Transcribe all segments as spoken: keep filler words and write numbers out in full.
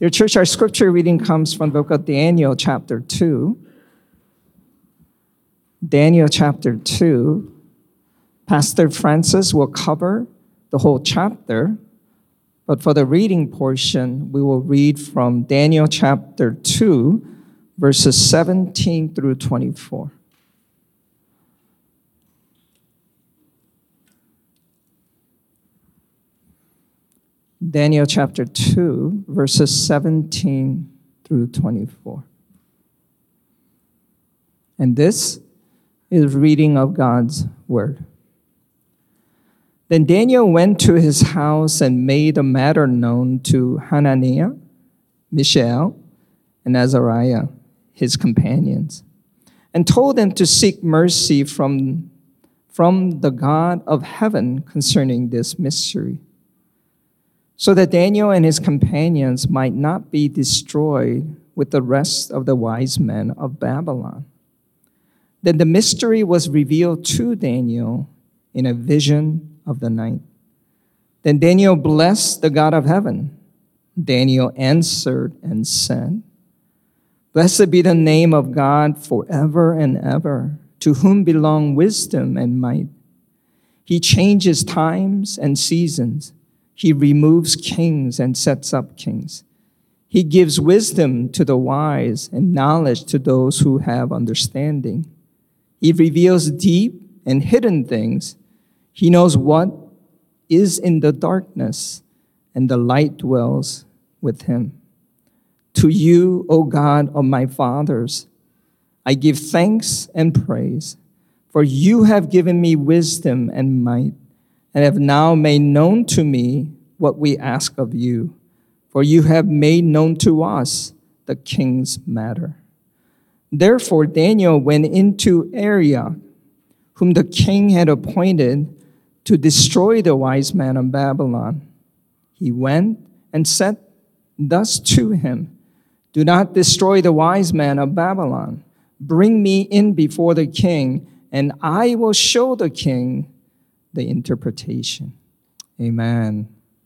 Dear church, our scripture reading comes from the book of Daniel, chapter two. Daniel, chapter two. Pastor Francis will cover the whole chapter, but for the reading portion, we will read from Daniel, chapter two, verses seventeen through twenty-four. Daniel chapter two, verses seventeen through twenty-four. And this is reading of God's word. Then Daniel went to his house and made the matter known to Hananiah, Mishael, and Azariah, his companions, and told them to seek mercy from, from the God of heaven concerning this mystery, so that Daniel and his companions might not be destroyed with the rest of the wise men of Babylon. Then the mystery was revealed to Daniel in a vision of the night. Then Daniel blessed the God of heaven. Daniel answered and said, "Blessed be the name of God forever and ever, to whom belong wisdom and might. He changes times and seasons. He removes kings and sets up kings. He gives wisdom to the wise and knowledge to those who have understanding. He reveals deep and hidden things. He knows what is in the darkness, and the light dwells with him. To you, O God of my fathers, I give thanks and praise, for you have given me wisdom and might, and have now made known to me what we ask of you, for you have made known to us the king's matter." Therefore Daniel went into Arioch, whom the king had appointed to destroy the wise men of Babylon. He went and said thus to him, "Do not destroy the wise men of Babylon. Bring me in before the king, and I will show the king the interpretation." Amen.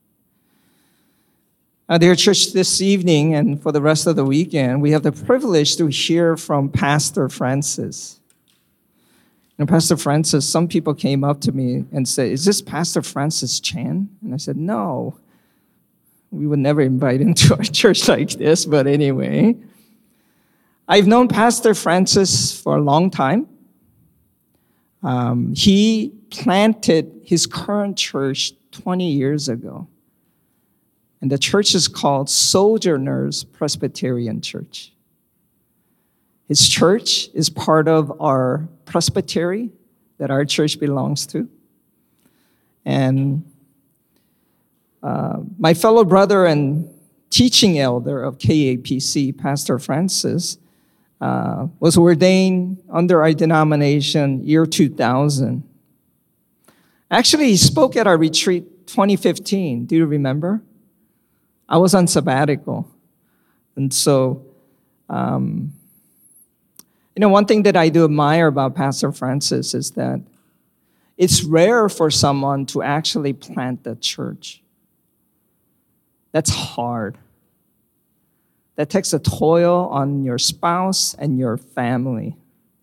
Uh, dear church, this evening and for the rest of the weekend, we have the privilege to hear from Pastor Francis. You know, Pastor Francis, some people came up to me and said, "Is this Pastor Francis Chan?" And I said, "No, we would never invite him to a church like this," but anyway. I've known Pastor Francis for a long time. Um, he planted his current church twenty years ago. And the church is called Sojourners Presbyterian Church. His church is part of our presbytery that our church belongs to. And uh, my fellow brother and teaching elder of K A P C, Pastor Francis, uh, was ordained under our denomination year two thousand. Actually, he spoke at our retreat twenty fifteen. Do you remember? I was on sabbatical. And so, um, you know, one thing that I do admire about Pastor Francis is that it's rare for someone to actually plant a church. That's hard. That takes a toil on your spouse and your family.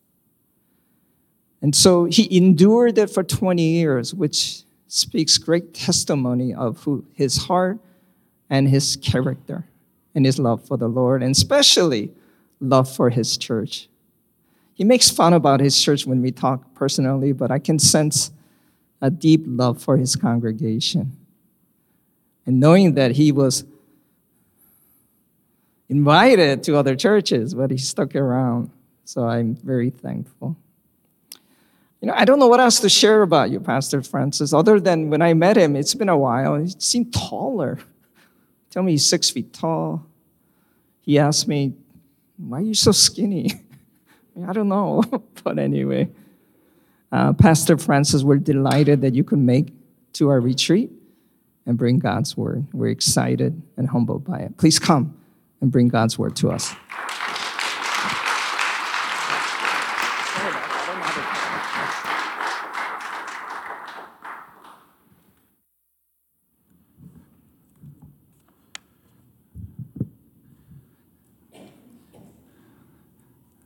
And so he endured it for twenty years, which speaks great testimony of who his heart and his character and his love for the Lord, and especially love for his church. He makes fun about his church when we talk personally, but I can sense a deep love for his congregation. And knowing that he was invited to other churches, but he stuck around. So I'm very thankful. You know, I don't know what else to share about you, Pastor Francis, other than when I met him, it's been a while, he seemed taller. Tell me he's six feet tall. He asked me, "Why are you so skinny?" I don't know, but anyway. Uh, Pastor Francis, we're delighted that you could make to our retreat and bring God's word. We're excited and humbled by it. Please come and bring God's word to us.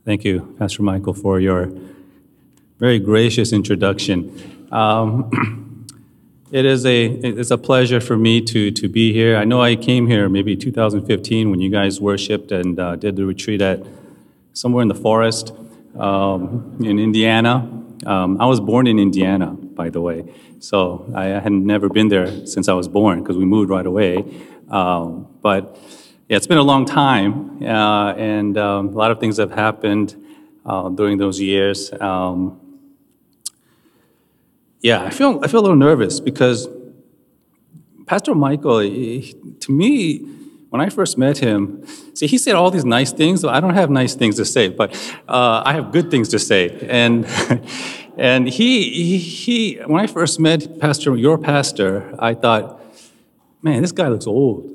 Thank you, Pastor Michael, for your very gracious introduction. Um, it is a it's a pleasure for me to to be here. I know I came here maybe two thousand fifteen when you guys worshipped and uh, did the retreat at somewhere in the forest um, in Indiana. Um, I was born in Indiana, by the way, so I had never been there since I was born because we moved right away. Um, but yeah, it's been a long time, uh, and um, a lot of things have happened uh, during those years. Um, yeah, I feel I feel a little nervous because Pastor Michael, he, to me, when I first met him, see, he said all these nice things. So I don't have nice things to say, but uh, I have good things to say. And and he, he he when I first met Pastor, your pastor, I thought, man, this guy looks old.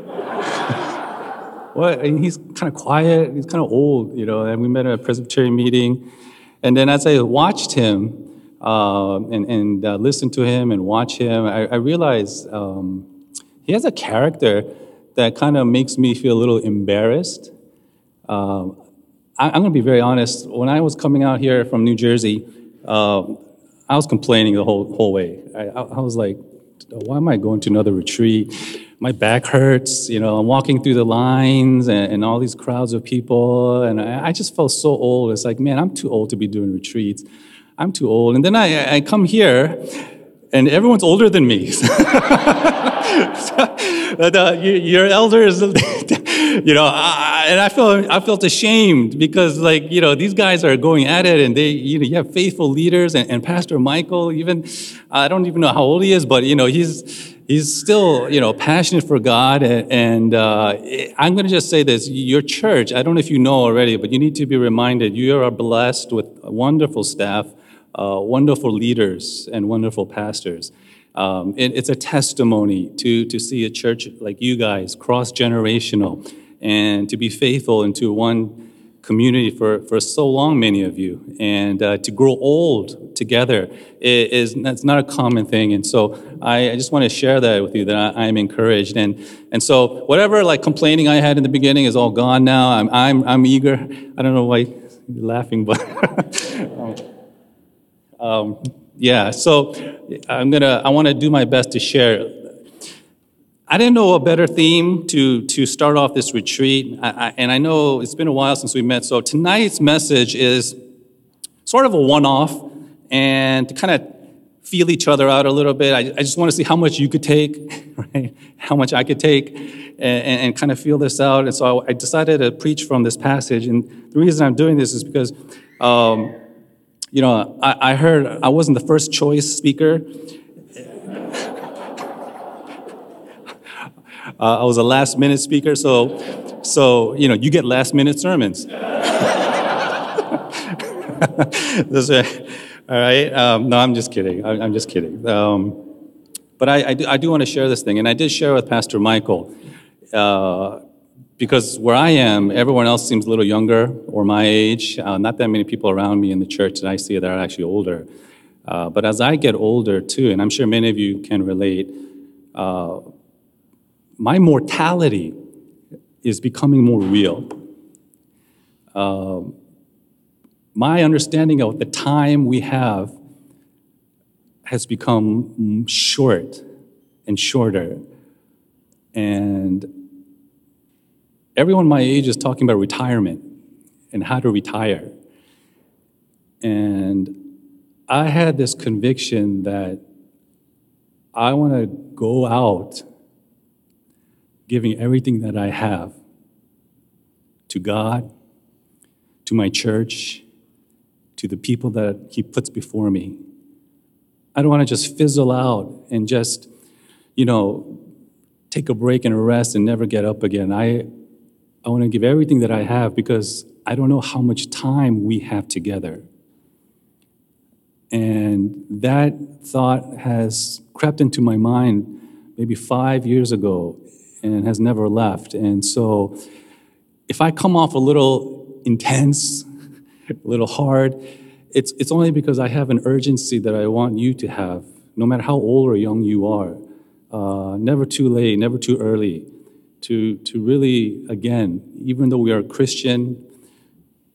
What? And he's kind of quiet. He's kind of old, you know. And we met at a Presbyterian meeting, and then as I watched him uh, and and uh, listened to him and watch him, I, I realized um, he has a character that kind of makes me feel a little embarrassed. Um, I, I'm going to be very honest. When I was coming out here from New Jersey, uh, I was complaining the whole whole way. I, I, I was like, why am I going to another retreat? My back hurts, you know, I'm walking through the lines and, and all these crowds of people, and I, I just felt so old. It's like, man, I'm too old to be doing retreats. I'm too old. And then I, I come here, and everyone's older than me. the, your elders, you know, I, and I felt I felt ashamed because, like, you know, these guys are going at it, and they, you know, you have faithful leaders, and, and Pastor Michael, even I don't even know how old he is, but you know, he's he's still, you know, passionate for God, and, and uh, I'm going to just say this: your church, I don't know if you know already, but you need to be reminded you are blessed with a wonderful staff, uh, wonderful leaders, and wonderful pastors. Um, it, it's a testimony to to see a church like you guys, cross-generational, and to be faithful into one community for, for so long, many of you, and uh, to grow old together is, is that's not a common thing. And so I, I just want to share that with you, that I, I'm encouraged. And and so whatever like complaining I had in the beginning is all gone now. I'm I'm I'm eager. I don't know why you're laughing, but um, yeah. So I'm gonna I want to do my best to share. I didn't know a better theme to, to start off this retreat, I, I, and I know it's been a while since we met, so tonight's message is sort of a one-off, and to kind of feel each other out a little bit. I, I just want to see how much you could take, right? How much I could take, and, and, and kind of feel this out. And so I, I decided to preach from this passage, and the reason I'm doing this is because, um, you know, I, I heard I wasn't the first choice speaker. Uh, I was a last-minute speaker, so, so you know, you get last-minute sermons. That's right. All right. Um, no, I'm just kidding. I, I'm just kidding. Um, but I, I do, I do want to share this thing, and I did share with Pastor Michael, uh, because where I am, everyone else seems a little younger or my age. Uh, not that many people around me in the church that I see that are actually older. Uh, but as I get older too, and I'm sure many of you can relate, uh, my mortality is becoming more real. Uh, my understanding of the time we have has become short and shorter. And everyone my age is talking about retirement and how to retire. And I had this conviction that I want to go out giving everything that I have to God, to my church, to the people that He puts before me. I don't want to just fizzle out and just, you know, take a break and a rest and never get up again. I, I want to give everything that I have because I don't know how much time we have together. And that thought has crept into my mind maybe five years ago and has never left. And so if I come off a little intense, a little hard, it's it's only because I have an urgency that I want you to have, no matter how old or young you are. Uh, never too late, never too early, to, to really, again, even though we are Christian,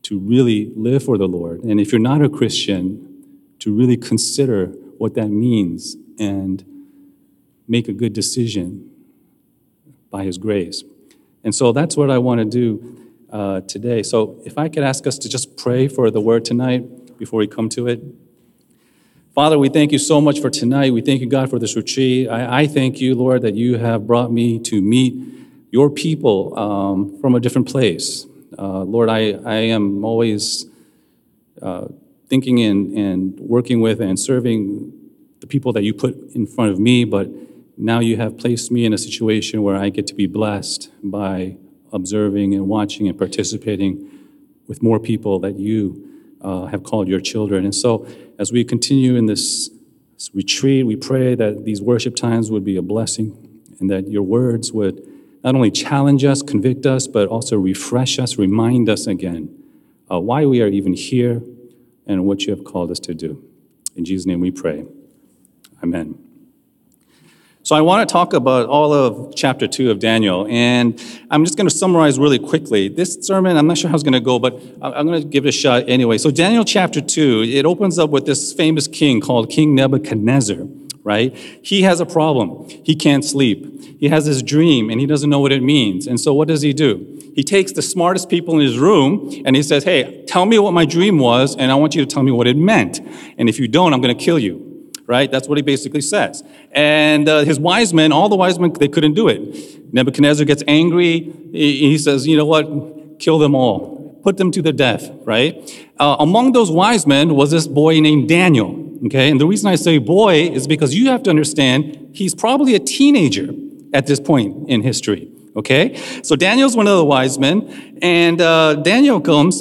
to really live for the Lord. And if you're not a Christian, to really consider what that means and make a good decision by His grace. And so that's what I want to do uh, today. So if I could ask us to just pray for the word tonight before we come to it. Father, we thank you so much for tonight. We thank you, God, for this retreat. I, I thank you, Lord, that you have brought me to meet your people um, from a different place. Uh, Lord, I, I am always uh, thinking and, and working with and serving the people that you put in front of me, but now you have placed me in a situation where I get to be blessed by observing and watching and participating with more people that you uh, have called your children. And so as we continue in this, this retreat, we pray that these worship times would be a blessing and that your words would not only challenge us, convict us, but also refresh us, remind us again uh, why we are even here and what you have called us to do. In Jesus' name we pray. Amen. So I want to talk about all of chapter two of Daniel, and I'm just going to summarize really quickly. This sermon, I'm not sure how it's going to go, but I'm going to give it a shot anyway. So Daniel chapter two, it opens up with this famous king called King Nebuchadnezzar, right? He has a problem. He can't sleep. He has this dream, and he doesn't know what it means. And so what does he do? He takes the smartest people in his room, and he says, hey, tell me what my dream was, and I want you to tell me what it meant. And if you don't, I'm going to kill you. Right? That's what he basically says. And uh, his wise men, all the wise men, they couldn't do it. Nebuchadnezzar gets angry. He, he says, you know what? Kill them all. Put them to their death, right? Uh, among those wise men was this boy named Daniel, okay? And the reason I say boy is because you have to understand he's probably a teenager at this point in history, okay? So Daniel's one of the wise men, and uh, Daniel comes,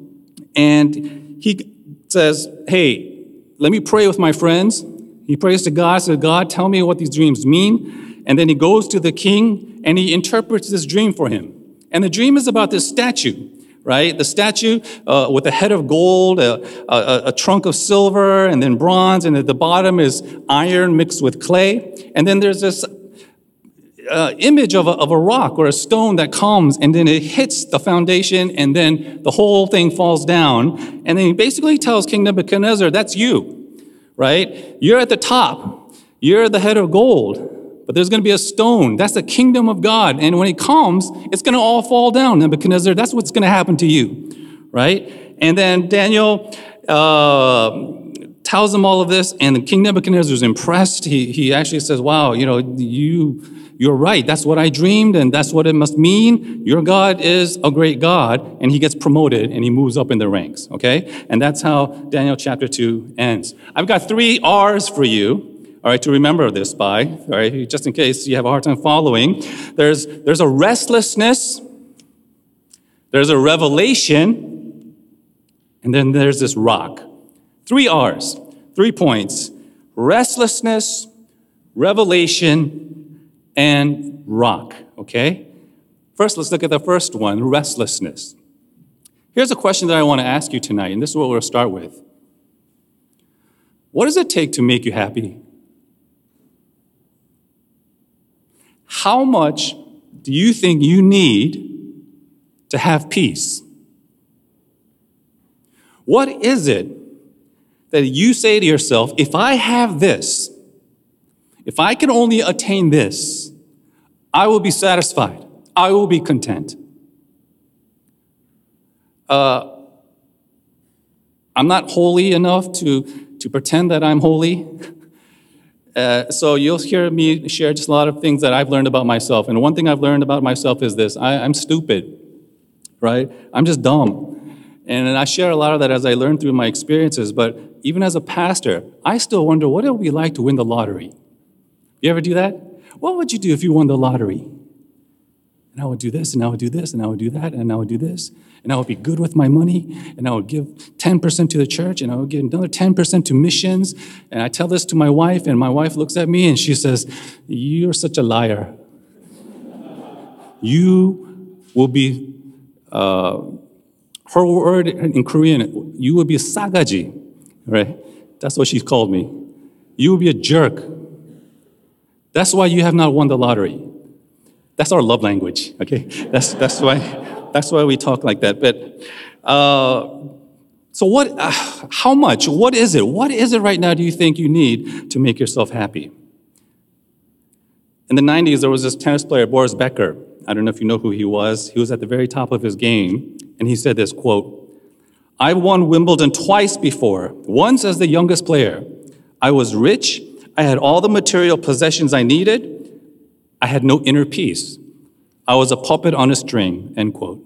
and he says, hey, let me pray with my friends. He prays to God, says, God, tell me what these dreams mean. And then he goes to the king and he interprets this dream for him. And the dream is about this statue, right? The statue uh, with a head of gold, a, a, a trunk of silver, and then bronze. And at the bottom is iron mixed with clay. And then there's this uh, image of a, of a rock or a stone that comes and then it hits the foundation and then the whole thing falls down. And then he basically tells King Nebuchadnezzar, that's you. Right? You're at the top. You're the head of gold. But there's going to be a stone. That's the kingdom of God. And when it comes, it's going to all fall down, Nebuchadnezzar. That's what's going to happen to you. Right? And then Daniel uh, tells him all of this, and King Nebuchadnezzar is impressed. He, he actually says, wow, you know, you, you're right. That's what I dreamed, and that's what it must mean. Your God is a great God, and he gets promoted, and he moves up in the ranks, okay? And that's how Daniel chapter two ends. I've got three R's for you, all right, to remember this by, all right, just in case you have a hard time following. There's, there's a restlessness, there's a revelation, and then there's this rock. Three R's, three points: restlessness, revelation, and rock, okay? First, let's look at the first one, restlessness. Here's a question that I want to ask you tonight, and this is what we'll start with. What does it take to make you happy? How much do you think you need to have peace? What is it that you say to yourself, if I have this, if I can only attain this, I will be satisfied. I will be content. Uh, I'm not holy enough to, to pretend that I'm holy. Uh, so you'll hear me share just a lot of things that I've learned about myself. And one thing I've learned about myself is this: I, I'm stupid, right? I'm just dumb. And I share a lot of that as I learn through my experiences. But even as a pastor, I still wonder, what it would be like to win the lottery? You ever do that? What would you do if you won the lottery? And I would do this, and I would do this, and I would do that, and I would do this. And I would be good with my money, and I would give ten percent to the church, and I would give another ten percent to missions. And I tell this to my wife, and my wife looks at me, and she says, you're such a liar. You will be, uh, her word in Korean, you will be a sagaji, right? That's what she called me. You will be a jerk. That's why you have not won the lottery. That's our love language, okay? That's that's why that's why we talk like that. But Uh, so what, uh, how much, what is it? What is it right now do you think you need to make yourself happy? In the nineties, there was this tennis player, Boris Becker. I don't know if you know who he was. He was at the very top of his game, and he said this, quote, "I've won Wimbledon twice before, once as the youngest player. I was rich, I had all the material possessions I needed, I had no inner peace. I was a puppet on a string," end quote.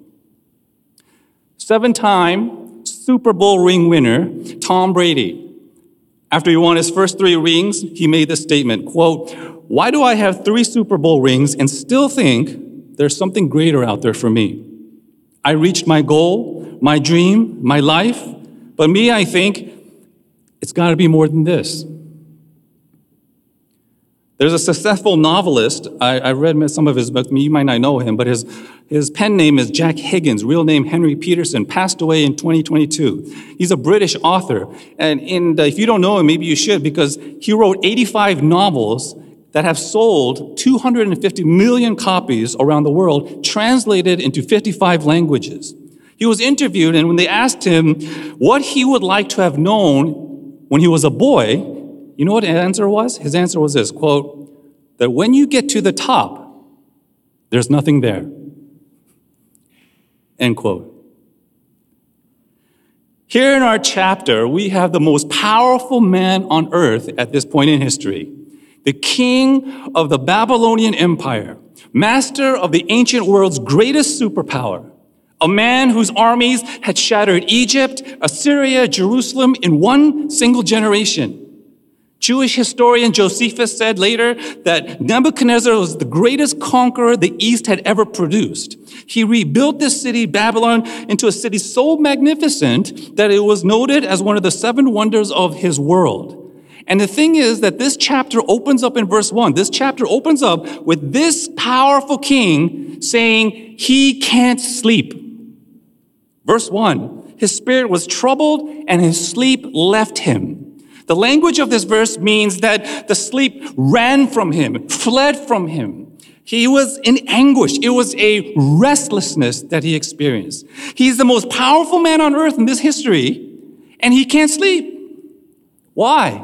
Seven-time Super Bowl ring winner, Tom Brady. After he won his first three rings, he made this statement, quote, "Why do I have three Super Bowl rings and still think there's something greater out there for me? I reached my goal, my dream, my life, but me, I think it's got to be more than this." There's a successful novelist. I, I read some of his books. You might not know him, but his, his pen name is Jack Higgins, real name Henry Peterson, passed away in twenty twenty-two. He's a British author. And in the, if you don't know him, maybe you should, because he wrote eighty-five novels that have sold two hundred fifty million copies around the world, translated into fifty-five languages. He was interviewed, and when they asked him what he would like to have known when he was a boy, you know what his answer was? His answer was this, quote, that when you get to the top, there's nothing there, end quote. Here in our chapter, we have the most powerful man on earth at this point in history, the king of the Babylonian Empire, master of the ancient world's greatest superpower, a man whose armies had shattered Egypt, Assyria, Jerusalem in one single generation. Jewish historian Josephus said later that Nebuchadnezzar was the greatest conqueror the East had ever produced. He rebuilt this city, Babylon, into a city so magnificent that it was noted as one of the seven wonders of his world. And the thing is that this chapter opens up in verse one. This chapter opens up with this powerful king saying he can't sleep. Verse one, his spirit was troubled and his sleep left him. The language of this verse means that the sleep ran from him, fled from him. He was in anguish. It was a restlessness that he experienced. He's the most powerful man on earth in this history, and he can't sleep. Why?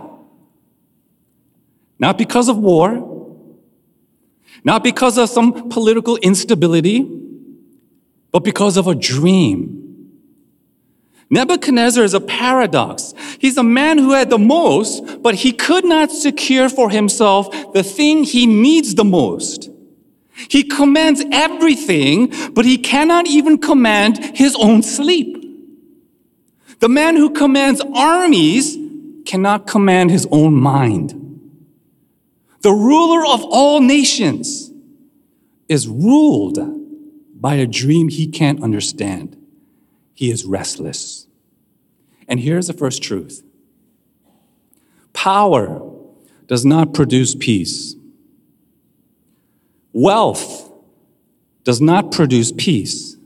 Not because of war, not because of some political instability, but because of a dream. Nebuchadnezzar is a paradox. He's a man who had the most, but he could not secure for himself the thing he needs the most. He commands everything, but he cannot even command his own sleep. The man who commands armies cannot command his own mind. The ruler of all nations is ruled by a dream he can't understand. He is restless. And here's the first truth. Power does not produce peace. Wealth does not produce peace.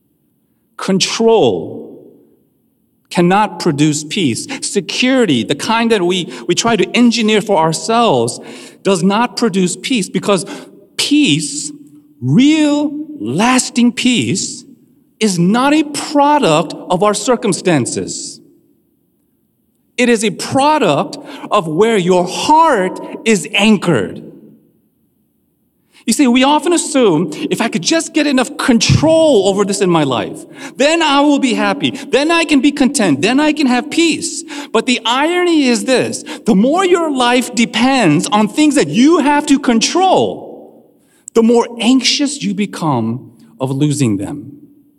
Control cannot produce peace. Security, the kind that we, we try to engineer for ourselves, does not produce peace, because peace, real, lasting peace, is not a product of our circumstances. It is a product of where your heart is anchored. You see, we often assume, if I could just get enough control over this in my life, then I will be happy, then I can be content, then I can have peace. But the irony is this: the more your life depends on things that you have to control, the more anxious you become of losing them.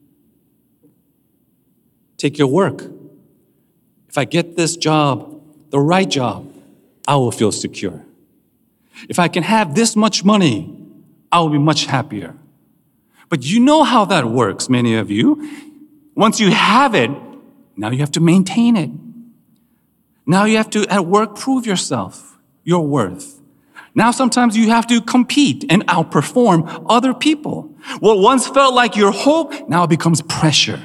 Take your work. If I get this job, the right job, I will feel secure. If I can have this much money, I will be much happier. But you know how that works, many of you. Once you have it, now you have to maintain it. Now you have to, at work, prove yourself, your worth. Now sometimes you have to compete and outperform other people. What once felt like your hope now becomes pressure.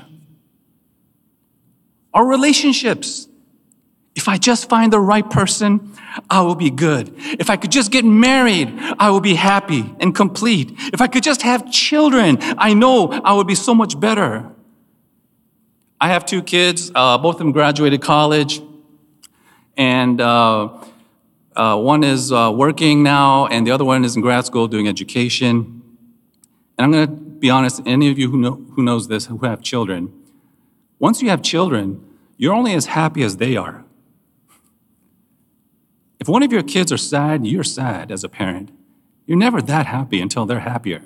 Our relationships. If I just find the right person, I will be good. If I could just get married, I will be happy and complete. If I could just have children, I know I would be so much better. I have two kids. Uh, both of them graduated college. And uh, uh, one is uh, working now, and the other one is in grad school doing education. And I'm going to be honest, any of you who know who knows this, who have children, once you have children, you're only as happy as they are. If one of your kids are sad, you're sad as a parent. You're never that happy until they're happier.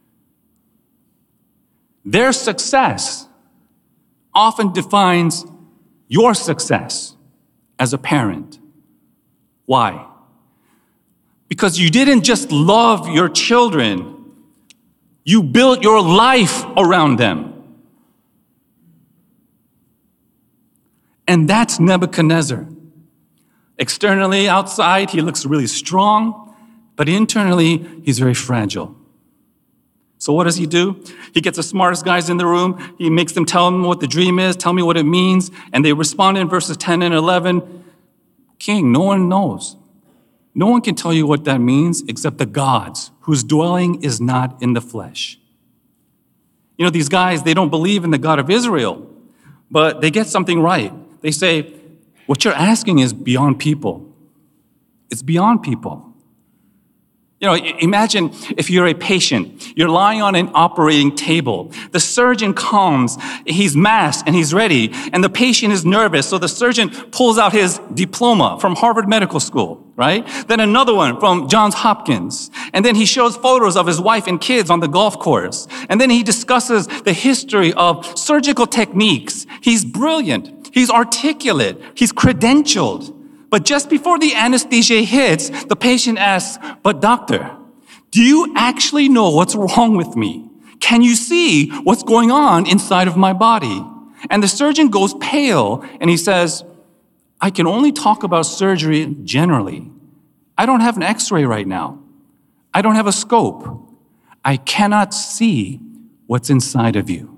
Their success often defines your success as a parent. Why? Because you didn't just love your children, you built your life around them. And that's Nebuchadnezzar. Externally, outside, he looks really strong, but internally, he's very fragile. So what does he do? He gets the smartest guys in the room. He makes them tell him what the dream is, tell me what it means. And they respond in verses ten and eleven. King, no one knows. No one can tell you what that means except the gods, whose dwelling is not in the flesh. You know, these guys, they don't believe in the God of Israel, but they get something right. They say, what you're asking is beyond people. It's beyond people. You know, imagine if you're a patient, you're lying on an operating table. The surgeon comes, he's masked and he's ready, and the patient is nervous. So the surgeon pulls out his diploma from Harvard Medical School, right? Then another one from Johns Hopkins. And then he shows photos of his wife and kids on the golf course. And then he discusses the history of surgical techniques. He's brilliant. He's articulate. He's credentialed. But just before the anesthesia hits, the patient asks, but doctor, do you actually know what's wrong with me? Can you see what's going on inside of my body? And the surgeon goes pale and he says, I can only talk about surgery generally. I don't have an x-ray right now. I don't have a scope. I cannot see what's inside of you.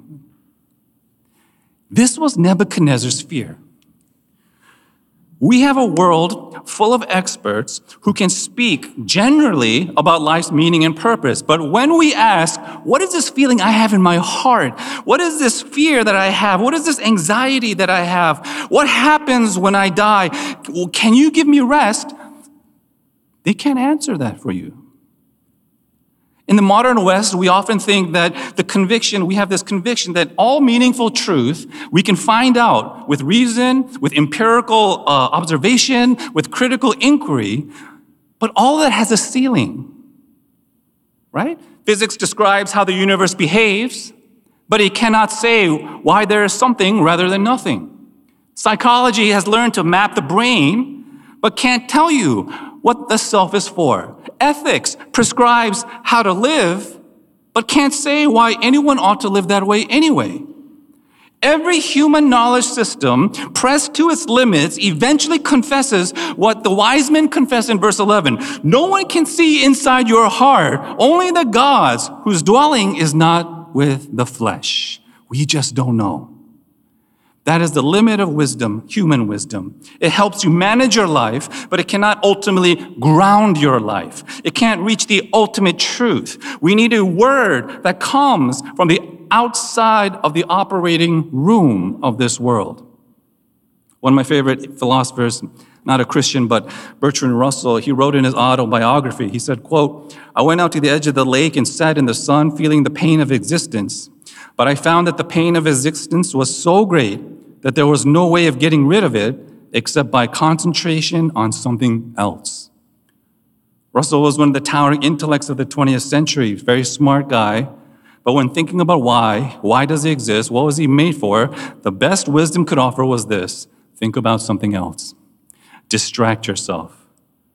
This was Nebuchadnezzar's fear. We have a world full of experts who can speak generally about life's meaning and purpose. But when we ask, what is this feeling I have in my heart? What is this fear that I have? What is this anxiety that I have? What happens when I die? Can you give me rest? They can't answer that for you. In the modern West, we often think that the conviction, we have this conviction that all meaningful truth we can find out with reason, with empirical uh, observation, with critical inquiry, but all that has a ceiling, right? Physics describes how the universe behaves, but it cannot say why there is something rather than nothing. Psychology has learned to map the brain, but can't tell you what the self is for. Ethics prescribes how to live, but can't say why anyone ought to live that way anyway. Every human knowledge system, pressed to its limits, eventually confesses what the wise men confess in verse eleven. No one can see inside your heart, only the gods whose dwelling is not with the flesh. We just don't know. That is the limit of wisdom, human wisdom. It helps you manage your life, but it cannot ultimately ground your life. It can't reach the ultimate truth. We need a word that comes from the outside of the operating room of this world. One of my favorite philosophers, not a Christian, but Bertrand Russell, he wrote in his autobiography, he said, quote, I went out to the edge of the lake and sat in the sun feeling the pain of existence. But I found that the pain of existence was so great that there was no way of getting rid of it except by concentration on something else. Russell was one of the towering intellects of the twentieth century, very smart guy. But when thinking about why, why does he exist, what was he made for, the best wisdom could offer was this: think about something else. Distract yourself.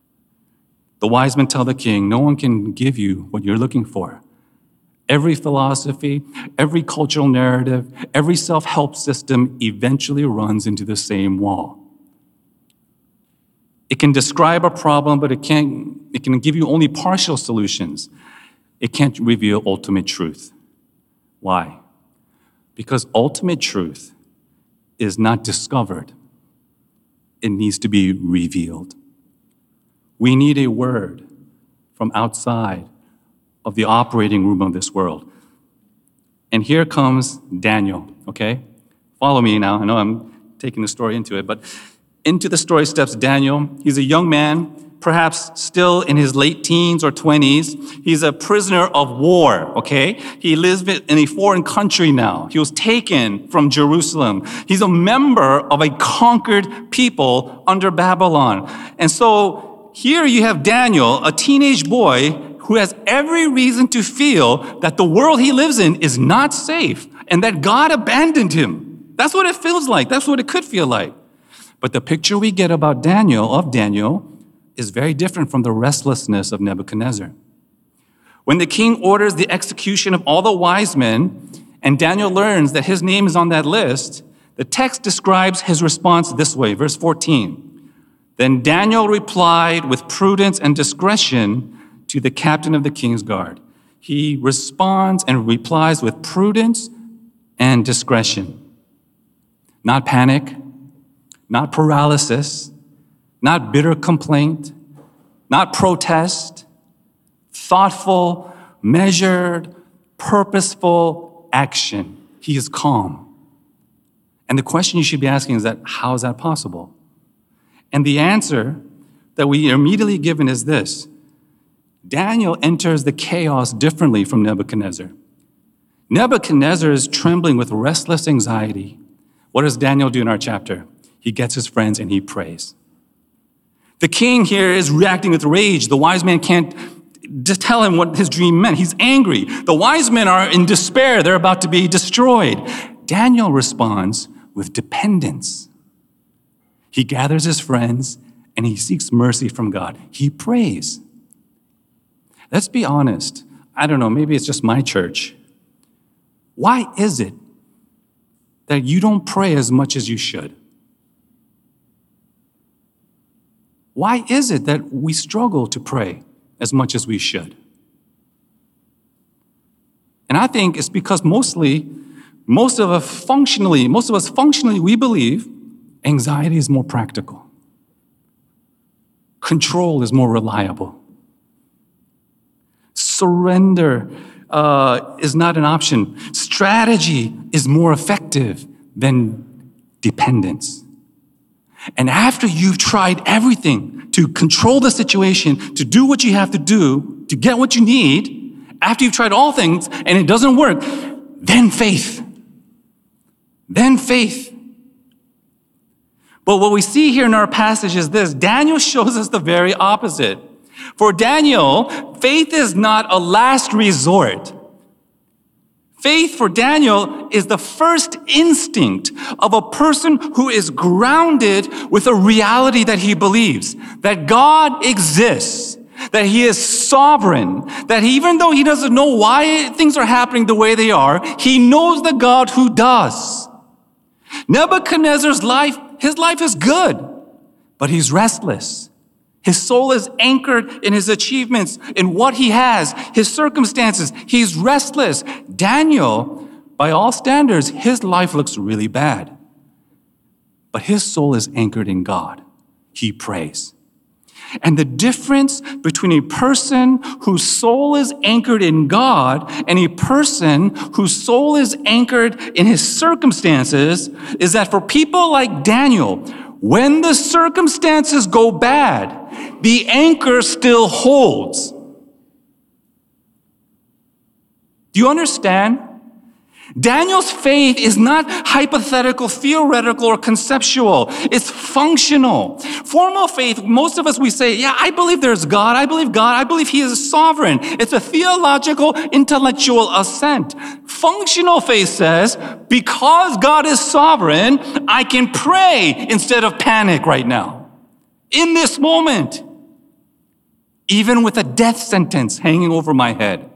The wise men tell the king, no one can give you what you're looking for. Every philosophy, every cultural narrative, every self-help system eventually runs into the same wall. It can describe a problem, but it can't, it can give you only partial solutions. It can't reveal ultimate truth. Why? Because ultimate truth is not discovered. It needs to be revealed. We need a word from outside of the operating room of this world. And here comes Daniel, okay? Follow me now. I know I'm taking the story into it, but into the story steps Daniel. He's a young man, perhaps still in his late teens or twenties. He's a prisoner of war, okay? He lives in a foreign country now. He was taken from Jerusalem. He's a member of a conquered people under Babylon. And so here you have Daniel, a teenage boy who has every reason to feel that the world he lives in is not safe and that God abandoned him. That's what it feels like. That's what it could feel like. But the picture we get about Daniel, of Daniel, is very different from the restlessness of Nebuchadnezzar. When the king orders the execution of all the wise men, and Daniel learns that his name is on that list, the text describes his response this way, verse fourteen. Then Daniel replied with prudence and discretion to the captain of the king's guard. He responds and replies with prudence and discretion. Not panic, not paralysis, not bitter complaint, not protest, thoughtful, measured, purposeful action. He is calm. And the question you should be asking is that, how is that possible? And the answer that we are immediately given is this. Daniel enters the chaos differently from Nebuchadnezzar. Nebuchadnezzar is trembling with restless anxiety. What does Daniel do in our chapter? He gets his friends and he prays. The king here is reacting with rage. The wise man can't just tell him what his dream meant. He's angry. The wise men are in despair. They're about to be destroyed. Daniel responds with dependence. He gathers his friends and he seeks mercy from God. He prays. Let's be honest. I don't know, maybe it's just my church. Why is it that you don't pray as much as you should? Why is it that we struggle to pray as much as we should? And I think it's because mostly, most of us functionally, most of us functionally, we believe anxiety is more practical. Control is more reliable. Surrender uh, is not an option. Strategy is more effective than dependence. And after you've tried everything to control the situation, to do what you have to do, to get what you need, after you've tried all things and it doesn't work, then faith. Then faith. But what we see here in our passage is this. Daniel shows us the very opposite. For Daniel, faith is not a last resort. Faith for Daniel is the first instinct of a person who is grounded with a reality that he believes, that God exists, that he is sovereign, that even though he doesn't know why things are happening the way they are, he knows the God who does. Nebuchadnezzar's life, his life is good, but he's restless. His soul is anchored in his achievements, in what he has, his circumstances. He's restless. Daniel, by all standards, his life looks really bad. But his soul is anchored in God. He prays. And the difference between a person whose soul is anchored in God and a person whose soul is anchored in his circumstances is that for people like Daniel, when the circumstances go bad, the anchor still holds. Do you understand? Daniel's faith is not hypothetical, theoretical, or conceptual. It's functional. Formal faith, most of us, we say, yeah, I believe there's God. I believe God. I believe he is sovereign. It's a theological, intellectual assent. Functional faith says, because God is sovereign, I can pray instead of panic right now. In this moment, even with a death sentence hanging over my head.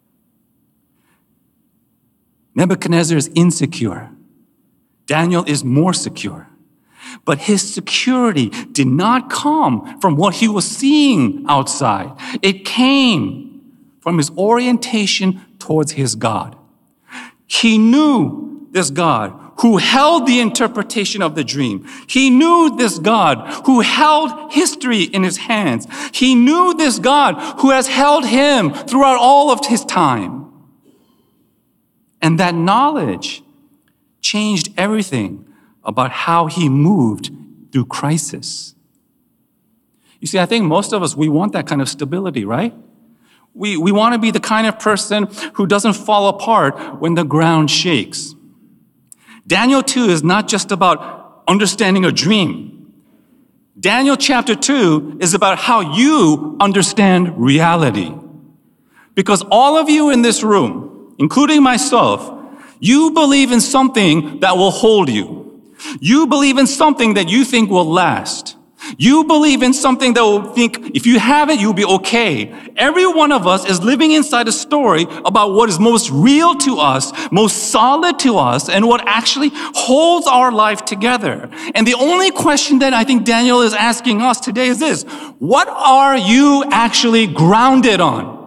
Nebuchadnezzar is insecure. Daniel is more secure. But his security did not come from what he was seeing outside. It came from his orientation towards his God. He knew this God who held the interpretation of the dream. He knew this God who held history in his hands. He knew this God who has held him throughout all of his time. And that knowledge changed everything about how he moved through crisis. You see, I think most of us, we want that kind of stability, right? We, we want to be the kind of person who doesn't fall apart when the ground shakes. Daniel two is not just about understanding a dream. Daniel chapter two is about how you understand reality. Because all of you in this room, including myself, you believe in something that will hold you. You believe in something that you think will last. You believe in something that will think, if you have it, you'll be okay. Every one of us is living inside a story about what is most real to us, most solid to us, and what actually holds our life together. And the only question that I think Daniel is asking us today is this: what are you actually grounded on?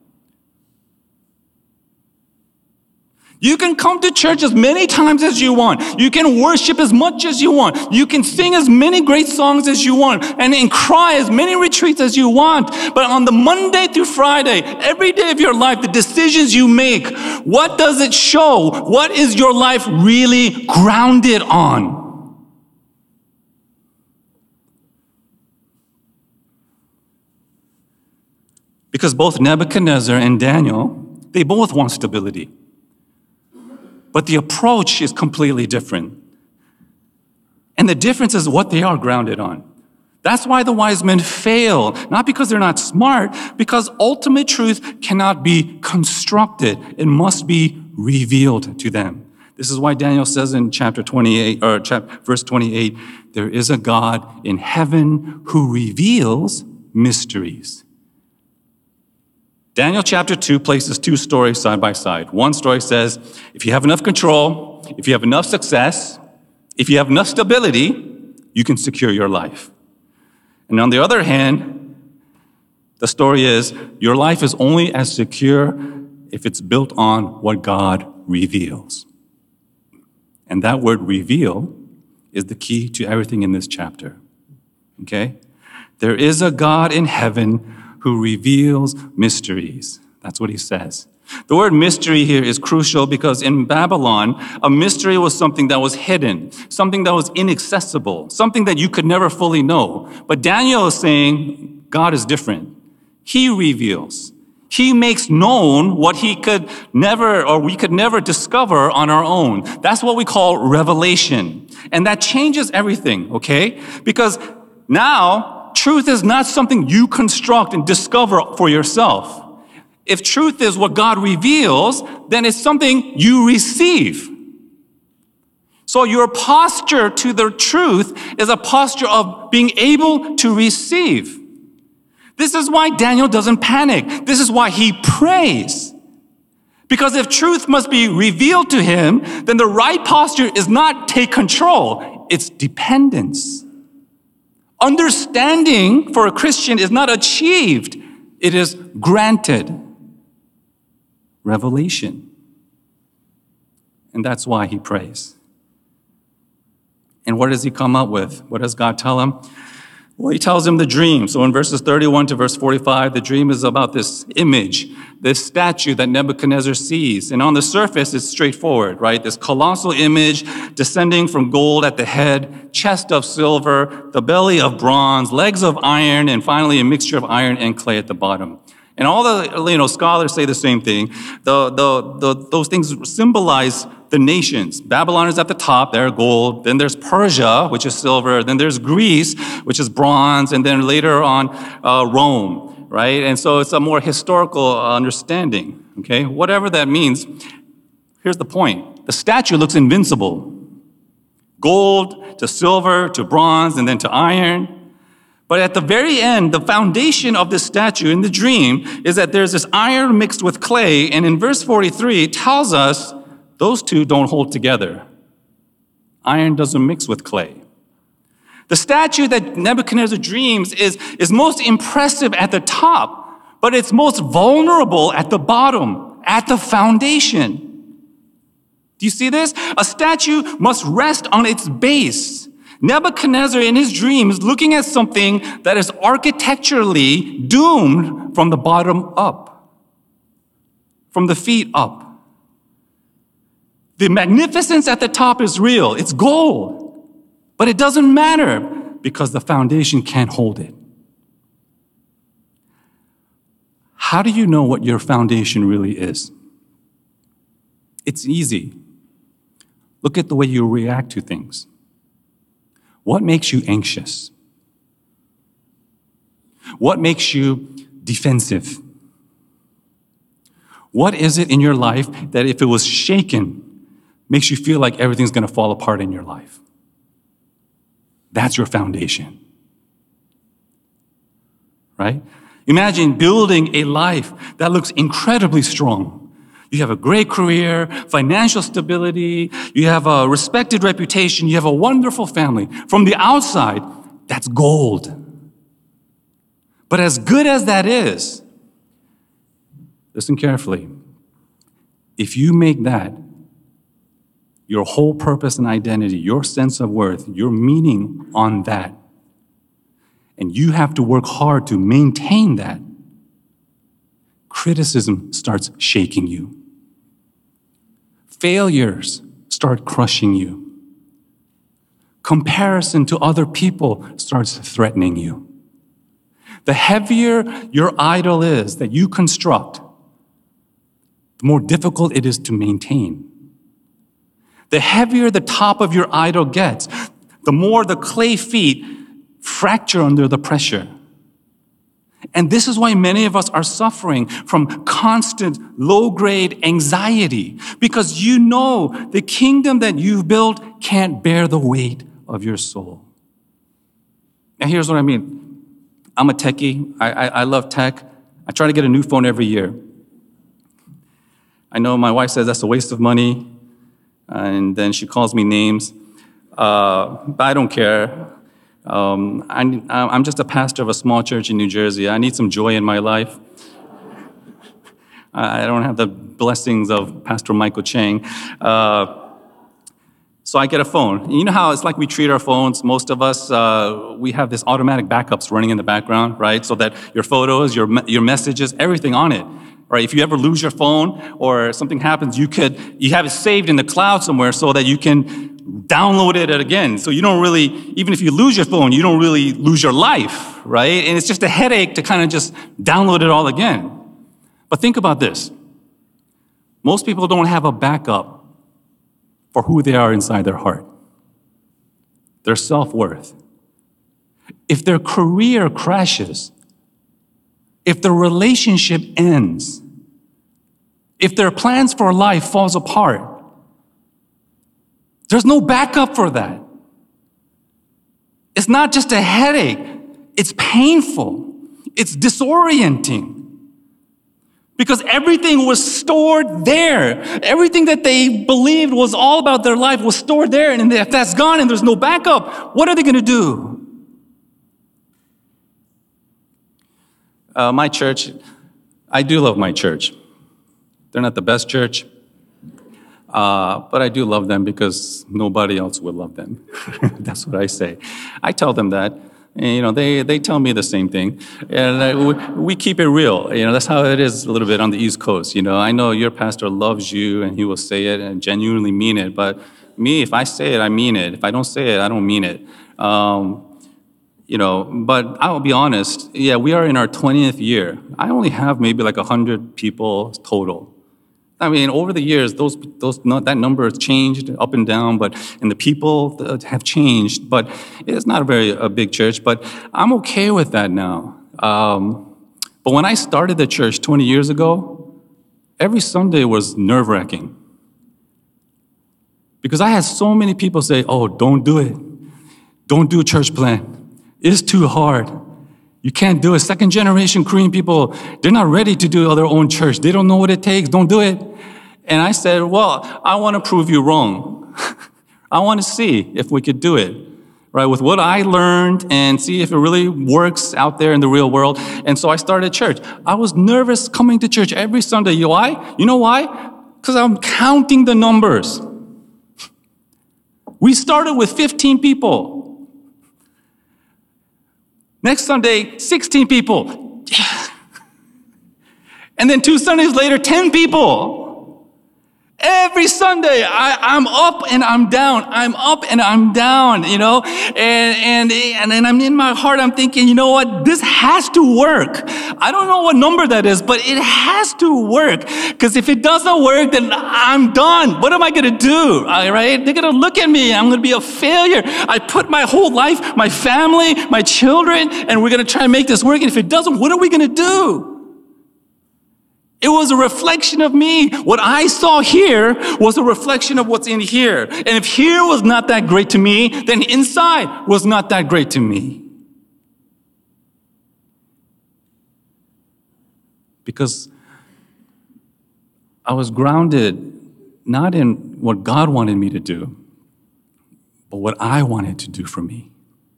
You can come to church as many times as you want. You can worship as much as you want. You can sing as many great songs as you want and, and cry as many retreats as you want. But on the Monday through Friday, every day of your life, the decisions you make, what does it show? What is your life really grounded on? Because both Nebuchadnezzar and Daniel, they both want stability. But the approach is completely different. And the difference is what they are grounded on. That's why the wise men fail, not because they're not smart, because ultimate truth cannot be constructed. It must be revealed to them. This is why Daniel says in chapter twenty-eight, or chapter, verse twenty-eight, there is a God in heaven who reveals mysteries. Daniel chapter two places two stories side by side. One story says, if you have enough control, if you have enough success, if you have enough stability, you can secure your life. And on the other hand, the story is, your life is only as secure if it's built on what God reveals. And that word reveal is the key to everything in this chapter. Okay? There is a God in heaven who reveals mysteries. That's what he says. The word mystery here is crucial because in Babylon, a mystery was something that was hidden, something that was inaccessible, something that you could never fully know. But Daniel is saying God is different. He reveals. He makes known what he could never, or we could never discover on our own. That's what we call revelation. And that changes everything, okay? Because now, truth is not something you construct and discover for yourself. If truth is what God reveals, then it's something you receive. So your posture to the truth is a posture of being able to receive. This is why Daniel doesn't panic. This is why he prays. Because if truth must be revealed to him, then the right posture is not take control, it's dependence. Understanding for a Christian is not achieved, it is granted. Revelation. And that's why he prays. And what does he come up with? What does God tell him? Well, he tells him the dream. So in verses thirty-one to verse forty-five, the dream is about this image, this statue that Nebuchadnezzar sees. And on the surface, it's straightforward, right? This colossal image descending from gold at the head, chest of silver, the belly of bronze, legs of iron, and finally a mixture of iron and clay at the bottom. And all the, you know, scholars say the same thing. The, the, the, those things symbolize the nations. Babylon is at the top, they're gold. Then there's Persia, which is silver. Then there's Greece, which is bronze. And then later on, uh, Rome, right? And so it's a more historical understanding, okay? Whatever that means, here's the point. The statue looks invincible. Gold to silver to bronze and then to iron. But at the very end, the foundation of this statue in the dream is that there's this iron mixed with clay. And in verse forty-three, it tells us those two don't hold together. Iron doesn't mix with clay. The statue that Nebuchadnezzar dreams is, is most impressive at the top, but it's most vulnerable at the bottom, at the foundation. Do you see this? A statue must rest on its base. Nebuchadnezzar in his dream is looking at something that is architecturally doomed from the bottom up, from the feet up. The magnificence at the top is real. It's gold. But it doesn't matter because the foundation can't hold it. How do you know what your foundation really is? It's easy. Look at the way you react to things. What makes you anxious? What makes you defensive? What is it in your life that if it was shaken, makes you feel like everything's going to fall apart in your life? That's your foundation. Right? Imagine building a life that looks incredibly strong. You have a great career, financial stability, you have a respected reputation, you have a wonderful family. From the outside, that's gold. But as good as that is, listen carefully. If you make that your whole purpose and identity, your sense of worth, your meaning on that, and you have to work hard to maintain that, criticism starts shaking you. Failures start crushing you. Comparison to other people starts threatening you. The heavier your idol is that you construct, the more difficult it is to maintain. The heavier the top of your idol gets, the more the clay feet fracture under the pressure. And this is why many of us are suffering from constant low-grade anxiety, because you know the kingdom that you've built can't bear the weight of your soul. And here's what I mean. I'm a techie. I, I, I love tech. I try to get a new phone every year. I know my wife says that's a waste of money, and then she calls me names. Uh, but I don't care. Um, I'm, I'm just a pastor of a small church in New Jersey. I need some joy in my life. I don't have the blessings of Pastor Michael Chang. Uh, so I get a phone. You know how it's like we treat our phones? Most of us, uh, we have this automatic backups running in the background, right? So that your photos, your your messages, everything on it. Right? If you ever lose your phone or something happens, you could you have it saved in the cloud somewhere so that you can download it again. So you don't really, even if you lose your phone, you don't really lose your life, right? And it's just a headache to kind of just download it all again. But think about this. Most people don't have a backup for who they are inside their heart, their self-worth. If their career crashes, if their relationship ends, if their plans for life falls apart, there's no backup for that. It's not just a headache. It's painful. It's disorienting. Because everything was stored there. Everything that they believed was all about their life was stored there. And if that's gone and there's no backup, what are they going to do? Uh, my church, I do love my church. They're not the best church. Uh, but I do love them because nobody else will love them. That's what I say. I tell them that. And, you know, they, they tell me the same thing. And I, we, we keep it real. You know, that's how it is a little bit on the East Coast. You know, I know your pastor loves you and he will say it and genuinely mean it. But me, if I say it, I mean it. If I don't say it, I don't mean it. Um, you know, but I'll be honest. Yeah, we are in our twentieth year. I only have maybe like one hundred people total. I mean, over the years, those those that number has changed up and down, but and the people have changed. But it's not a very a big church. But I'm okay with that now. Um, but when I started the church twenty years ago, every Sunday was nerve-wracking because I had so many people say, "Oh, don't do it. Don't do a church plant. It's too hard. You can't do it." Second generation Korean people, they're not ready to do their own church. They don't know what it takes. Don't do it. And I said, well, I want to prove you wrong. I want to see if we could do it, right? With what I learned and see if it really works out there in the real world. And so I started church. I was nervous coming to church every Sunday. You know why? You know why? Because I'm counting the numbers. We started with fifteen people. Next Sunday, sixteen people. And then two Sundays later, ten people. Every Sunday, I, I'm up and I'm down. I'm up and I'm down, you know, and, and, and, and I'm in my heart, I'm thinking, you know what? This has to work. I don't know what number that is, but it has to work. Because if it doesn't work, then I'm done. What am I going to do? All right? They're going to look at me. I'm going to be a failure. I put my whole life, my family, my children, and we're going to try and make this work. And if it doesn't, what are we going to do? It was a reflection of me. What I saw here was a reflection of what's in here. And if here was not that great to me, then inside was not that great to me. Because I was grounded not in what God wanted me to do, but what I wanted to do for me.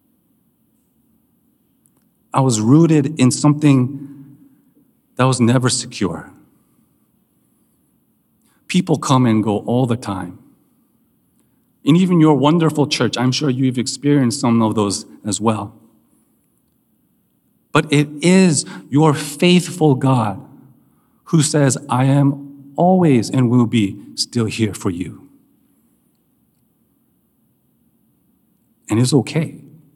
I was rooted in something that was never secure. People come and go all the time. And even your wonderful church, I'm sure you've experienced some of those as well. But it is your faithful God who says, I am always and will be still here for you. And it's okay.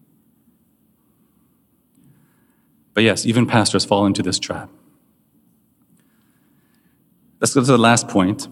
But yes, even pastors fall into this trap. Let's go to the last point.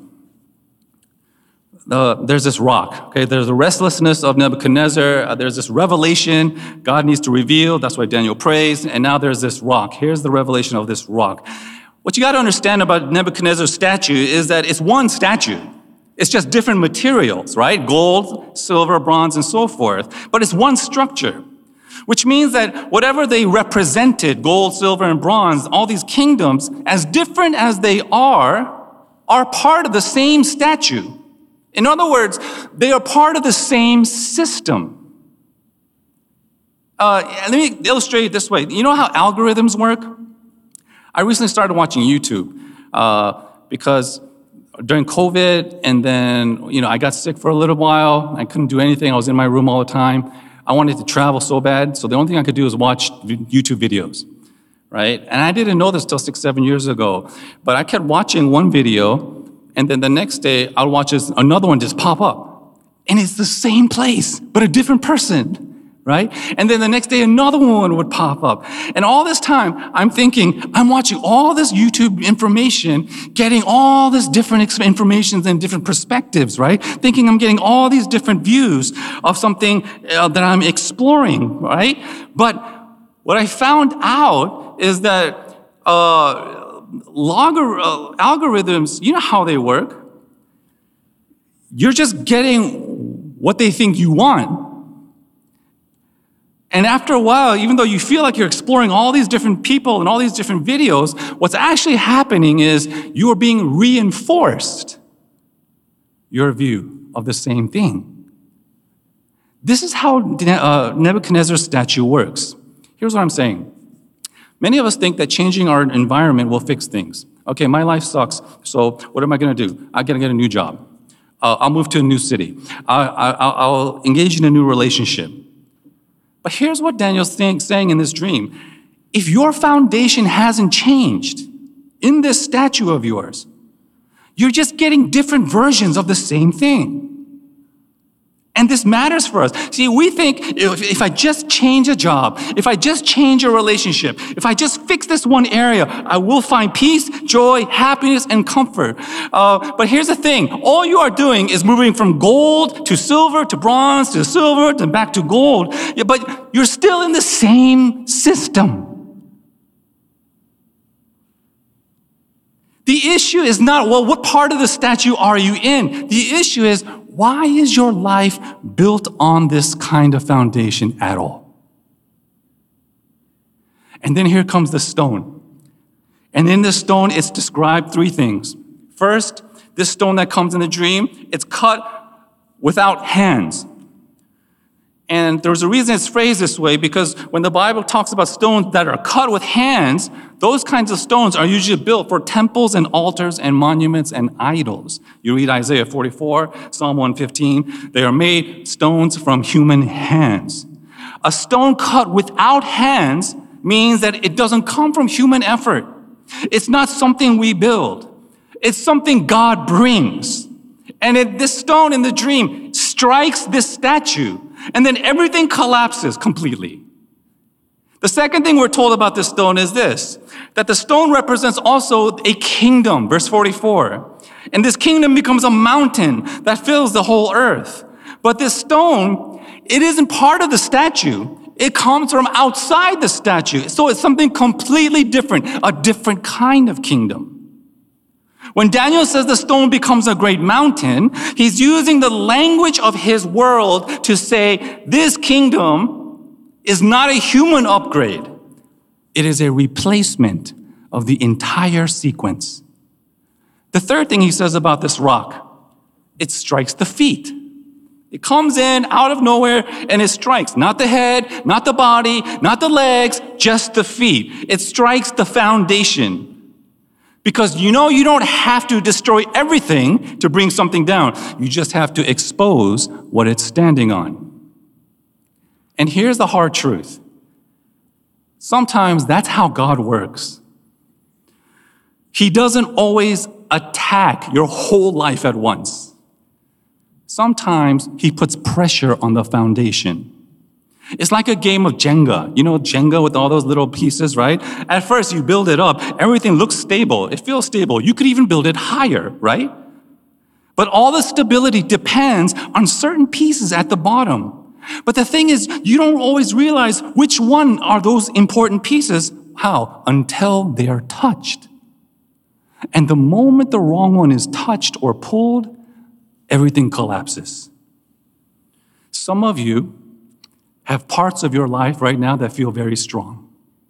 Uh, there's this rock, okay? There's the restlessness of Nebuchadnezzar. Uh, there's this revelation God needs to reveal. That's why Daniel prays. And now there's this rock. Here's the revelation of this rock. What you got to understand about Nebuchadnezzar's statue is that it's one statue. It's just different materials, right? Gold, silver, bronze, and so forth. But it's one structure, which means that whatever they represented, gold, silver, and bronze, all these kingdoms, as different as they are, are part of the same statue. In other words, they are part of the same system. Uh, let me illustrate it this way. You know how algorithms work? I recently started watching YouTube uh, because during COVID, and then, you know, I got sick for a little while. I couldn't do anything. I was in my room all the time. I wanted to travel so bad, so the only thing I could do was watch YouTube videos, right? And I didn't know this till six, seven years ago, but I kept watching one video, and then the next day, I'll watch this, another one just pop up. And it's the same place, but a different person, right? And then the next day, another one would pop up. And all this time, I'm thinking, I'm watching all this YouTube information, getting all this different information and different perspectives, right? Thinking I'm getting all these different views of something uh, that I'm exploring, right? But what I found out is that uh, logor- uh, algorithms, you know how they work. You're just getting what they think you want. And after a while, even though you feel like you're exploring all these different people and all these different videos, what's actually happening is you are being reinforced your view of the same thing. This is how uh, Nebuchadnezzar's statue works. Here's what I'm saying. Many of us think that changing our environment will fix things. Okay, my life sucks, so what am I going to do? I got to get a new job. Uh, I'll move to a new city. I, I, I'll engage in a new relationship. But here's what Daniel's saying in this dream. If your foundation hasn't changed in this statue of yours, you're just getting different versions of the same thing. And this matters for us. See, we think if, if I just change a job, if I just change a relationship, if I just fix this one area, I will find peace, joy, happiness, and comfort. Uh, but here's the thing. All you are doing is moving from gold to silver to bronze to silver to back to gold. Yeah, but you're still in the same system. The issue is not, well, what part of the statue are you in? The issue is, why is your life built on this kind of foundation at all? And then here comes the stone. And in this stone, it's described three things. First, this stone that comes in the dream, it's cut without hands. And there's a reason it's phrased this way, because when the Bible talks about stones that are cut with hands, those kinds of stones are usually built for temples and altars and monuments and idols. You read Isaiah forty-four, Psalm one fifteen, they are made stones from human hands. A stone cut without hands means that it doesn't come from human effort. It's not something we build. It's something God brings. And it, this stone in the dream strikes this statue, and then everything collapses completely. The second thing we're told about this stone is this, that the stone represents also a kingdom, verse forty-four. And this kingdom becomes a mountain that fills the whole earth. But this stone, it isn't part of the statue. It comes from outside the statue. So it's something completely different, a different kind of kingdom. When Daniel says the stone becomes a great mountain, he's using the language of his world to say this kingdom is not a human upgrade. It is a replacement of the entire sequence. The third thing he says about this rock, it strikes the feet. It comes in out of nowhere and it strikes not the head, not the body, not the legs, just the feet. It strikes the foundation. Because you know you don't have to destroy everything to bring something down. You just have to expose what it's standing on. And here's the hard truth. Sometimes that's how God works. He doesn't always attack your whole life at once. Sometimes he puts pressure on the foundation. It's like a game of Jenga. You know Jenga with all those little pieces, right? At first you build it up, everything looks stable. It feels stable. You could even build it higher, right? But all the stability depends on certain pieces at the bottom. But the thing is, you don't always realize which one are those important pieces. How? Until they are touched. And the moment the wrong one is touched or pulled, everything collapses. Some of you have parts of your life right now that feel very strong.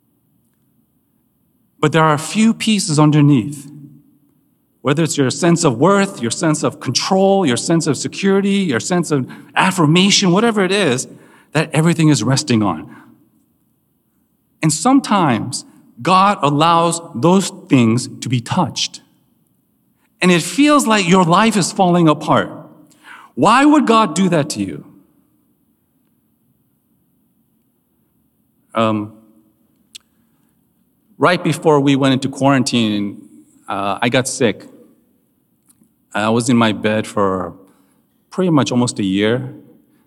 But there are a few pieces underneath. Whether it's your sense of worth, your sense of control, your sense of security, your sense of affirmation, whatever it is, that everything is resting on. And sometimes God allows those things to be touched. And it feels like your life is falling apart. Why would God do that to you? Um, right before we went into quarantine, uh, I got sick. I was in my bed for pretty much almost a year.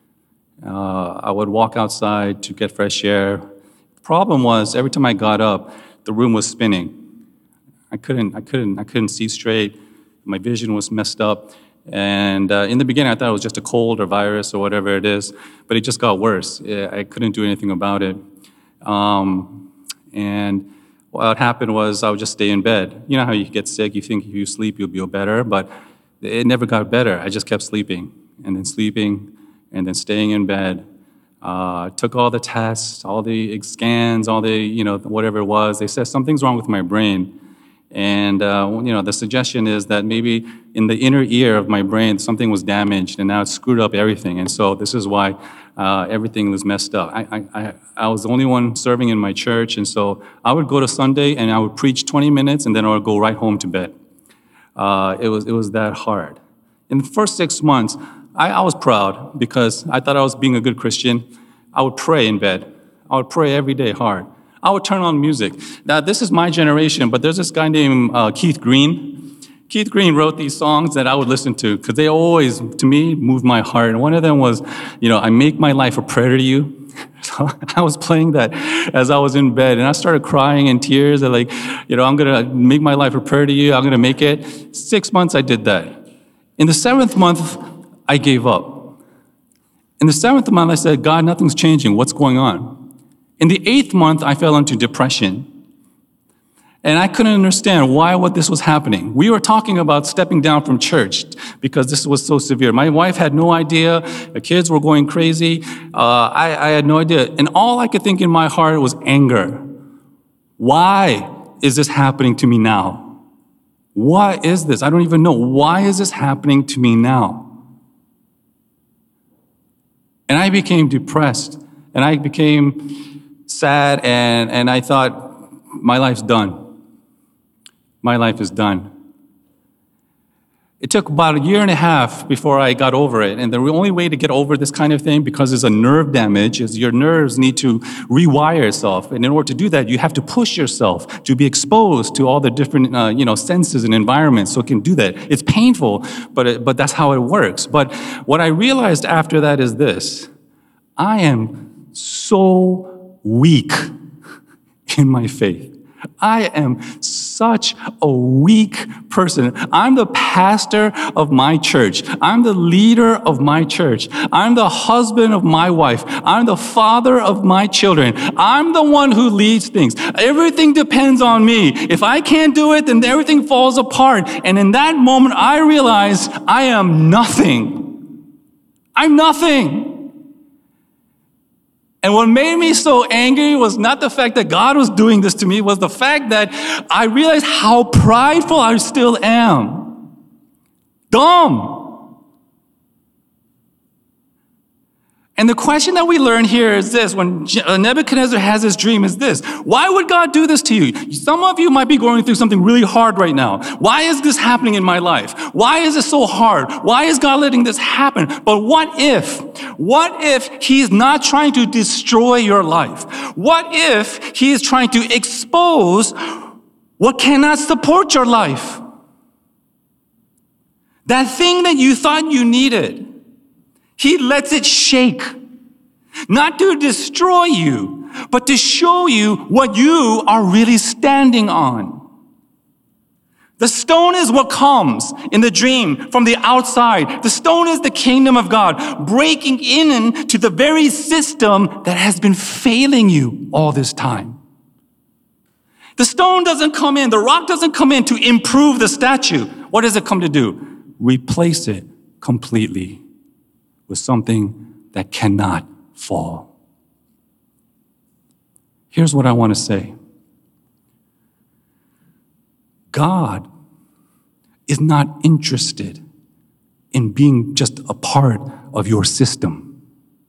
Uh, I would walk outside to get fresh air. The problem was, every time I got up, the room was spinning. I couldn't, I couldn't, I couldn't see straight. My vision was messed up. And uh, in the beginning, I thought it was just a cold or virus or whatever it is, but it just got worse. I couldn't do anything about it. Um, and what happened was I would just stay in bed. You know how you get sick, you think if you sleep, you'll be better, but it never got better. I just kept sleeping and then sleeping and then staying in bed. Uh, took all the tests, all the scans, all the, you know, whatever it was. They said something's wrong with my brain. And, uh, you know, the suggestion is that maybe in the inner ear of my brain, something was damaged and now it's screwed up everything. And so this is why uh, everything was messed up. I, I, I was the only one serving in my church. And so I would go to Sunday and I would preach twenty minutes and then I would go right home to bed. Uh, it was, it was that hard. In the first six months, I, I was proud because I thought I was being a good Christian. I would pray in bed. I would pray every day hard. I would turn on music. Now, this is my generation, but there's this guy named uh, Keith Green. Keith Green wrote these songs that I would listen to because they always, to me, moved my heart. And one of them was, you know, I make my life a prayer to you. So I was playing that as I was in bed, and I started crying in tears. And like, you know, I'm going to make my life a prayer to you. I'm going to make it. Six months I did that. In the seventh month, I gave up. In the seventh month, I said, God, nothing's changing. What's going on? In the eighth month, I fell into depression. And I couldn't understand why what this was happening. We were talking about stepping down from church because this was so severe. My wife had no idea. The kids were going crazy. Uh, I, I had no idea. And all I could think in my heart was anger. Why is this happening to me now? Why is this? I don't even know. Why is this happening to me now? And I became depressed. And I became sad, and, and I thought, my life's done. My life is done. It took about a year and a half before I got over it. And the only way to get over this kind of thing, because it's a nerve damage, is your nerves need to rewire itself. And in order to do that, you have to push yourself to be exposed to all the different, uh, you know, senses and environments so it can do that. It's painful, but it, but that's how it works. But what I realized after that is this: I am so weak in my faith. I am such a weak person. I'm the pastor of my church. I'm the leader of my church. I'm the husband of my wife. I'm the father of my children. I'm the one who leads things. Everything depends on me. If I can't do it, then everything falls apart. And in that moment, I realized I am nothing. I'm nothing. And what made me so angry was not the fact that God was doing this to me, was the fact that I realized how prideful I still am. Dumb. And the question that we learn here is this: when Nebuchadnezzar has his dream, is this: why would God do this to you? Some of you might be going through something really hard right now. Why is this happening in my life? Why is it so hard? Why is God letting this happen? But what if, what if he's not trying to destroy your life? What if he is trying to expose what cannot support your life? That thing that you thought you needed, he lets it shake, not to destroy you, but to show you what you are really standing on. The stone is what comes in the dream from the outside. The stone is the kingdom of God, breaking in into the very system that has been failing you all this time. The stone doesn't come in, the rock doesn't come in to improve the statue. What does it come to do? Replace it completely with something that cannot fall. Here's what I want to say. God is not interested in being just a part of your system.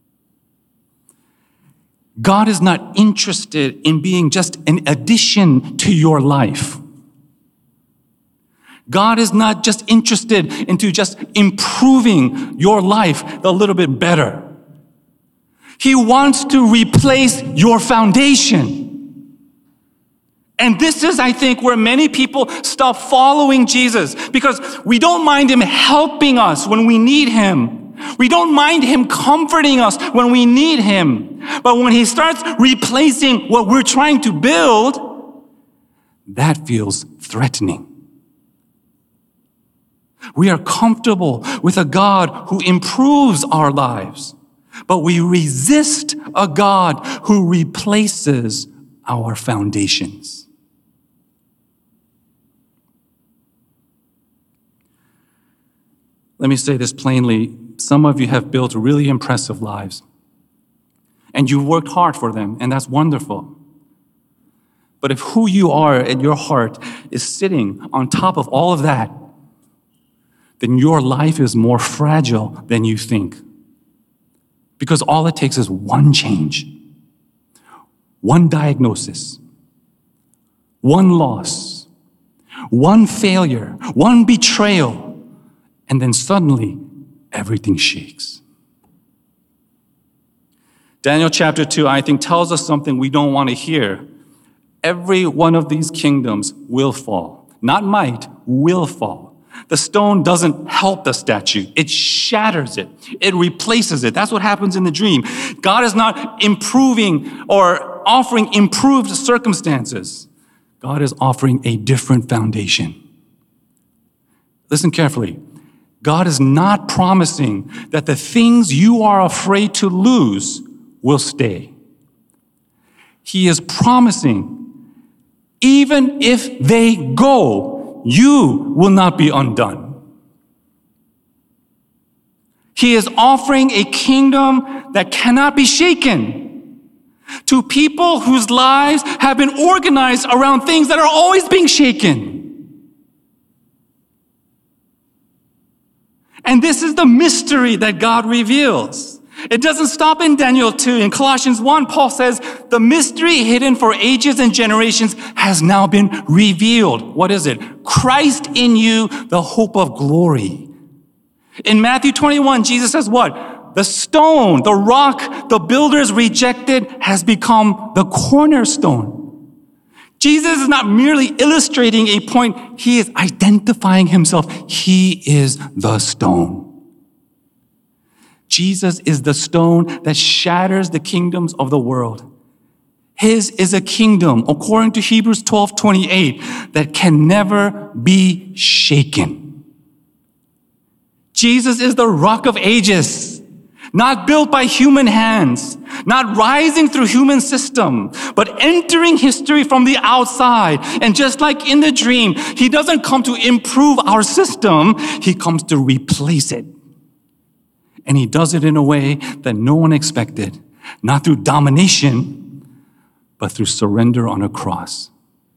God is not interested in being just an addition to your life. God is not just interested into just improving your life a little bit better. He wants to replace your foundation. And this is, I think, where many people stop following Jesus, because we don't mind him helping us when we need him. We don't mind him comforting us when we need him. But when he starts replacing what we're trying to build, that feels threatening. We are comfortable with a God who improves our lives, but we resist a God who replaces our foundations. Let me say this plainly. Some of you have built really impressive lives, and you've worked hard for them, and that's wonderful. But if who you are at your heart is sitting on top of all of that, then your life is more fragile than you think. Because all it takes is one change, one diagnosis, one loss, one failure, one betrayal, and then suddenly everything shakes. Daniel chapter two, I think, tells us something we don't want to hear. Every one of these kingdoms will fall. Not might, will fall. The stone doesn't help the statue. It shatters it. It replaces it. That's what happens in the dream. God is not improving or offering improved circumstances. God is offering a different foundation. Listen carefully. God is not promising that the things you are afraid to lose will stay. He is promising, even if they go, you will not be undone. He is offering a kingdom that cannot be shaken to people whose lives have been organized around things that are always being shaken. And this is the mystery that God reveals. It doesn't stop in Daniel two. In Colossians one, Paul says, the mystery hidden for ages and generations has now been revealed. What is it? Christ in you, the hope of glory. In Matthew twenty-one, Jesus says what? The stone, the rock, the builders rejected has become the cornerstone. Jesus is not merely illustrating a point. He is identifying himself. He is the stone. Jesus is the stone that shatters the kingdoms of the world. His is a kingdom, according to Hebrews twelve twenty-eight, that can never be shaken. Jesus is the rock of ages, not built by human hands, not rising through human system, but entering history from the outside. And just like in the dream, he doesn't come to improve our system, he comes to replace it. And he does it in a way that no one expected, not through domination, but through surrender on a cross.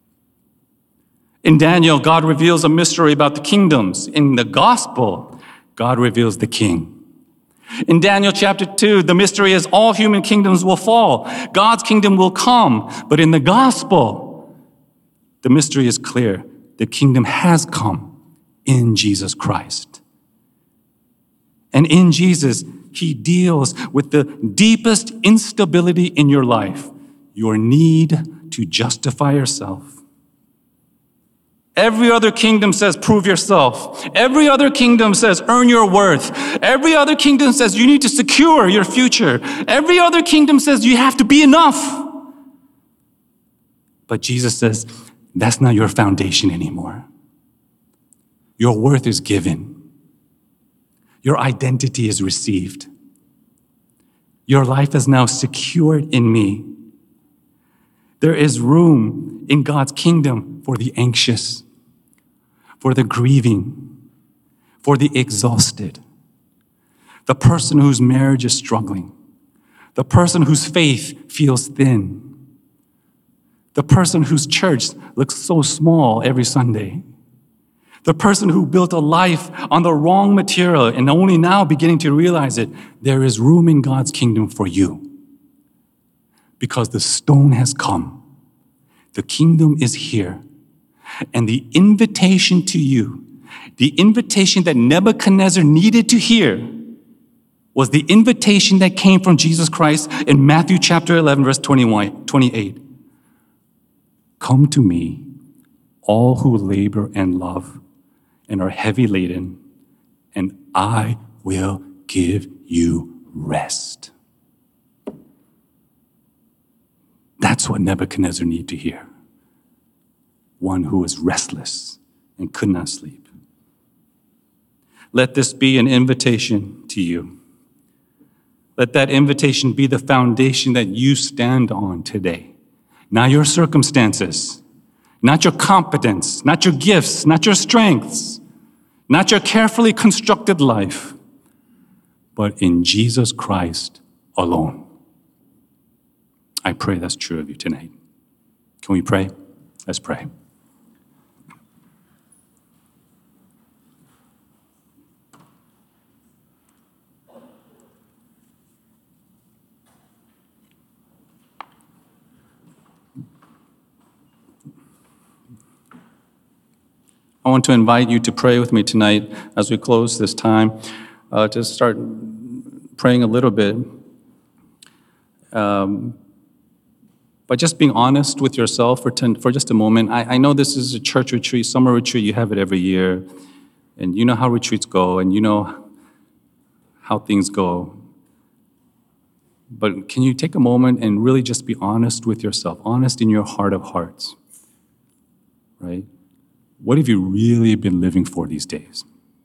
In Daniel, God reveals a mystery about the kingdoms. In the gospel, God reveals the king. In Daniel chapter two, the mystery is all human kingdoms will fall. God's kingdom will come. But in the gospel, the mystery is clear. The kingdom has come in Jesus Christ. And in Jesus, he deals with the deepest instability in your life, your need to justify yourself. Every other kingdom says, prove yourself. Every other kingdom says, earn your worth. Every other kingdom says, you need to secure your future. Every other kingdom says, you have to be enough. But Jesus says, that's not your foundation anymore. Your worth is given. Your identity is received. Your life is now secured in me. There is room in God's kingdom for the anxious, for the grieving, for the exhausted, the person whose marriage is struggling, the person whose faith feels thin, the person whose church looks so small every Sunday, the person who built a life on the wrong material and only now beginning to realize it. There is room in God's kingdom for you because the stone has come. The kingdom is here. And the invitation to you, the invitation that Nebuchadnezzar needed to hear, was the invitation that came from Jesus Christ in Matthew chapter eleven, verse twenty-one, twenty-eight. Come to me, all who labor and love and are heavy laden, and I will give you rest. That's what Nebuchadnezzar needed to hear. One who was restless and could not sleep. Let this be an invitation to you. Let that invitation be the foundation that you stand on today. Not your circumstances, not your competence, not your gifts, not your strengths, not your carefully constructed life, but in Jesus Christ alone. I pray that's true of you tonight. Can we pray? Let's pray. I want to invite you to pray with me tonight as we close this time, uh, to start praying a little bit. Um, by just being honest with yourself for, ten, for just a moment. I, I know this is a church retreat, summer retreat, you have it every year, and you know how retreats go, and you know how things go. But can you take a moment and really just be honest with yourself, honest in your heart of hearts, right? What have you really been living for these days?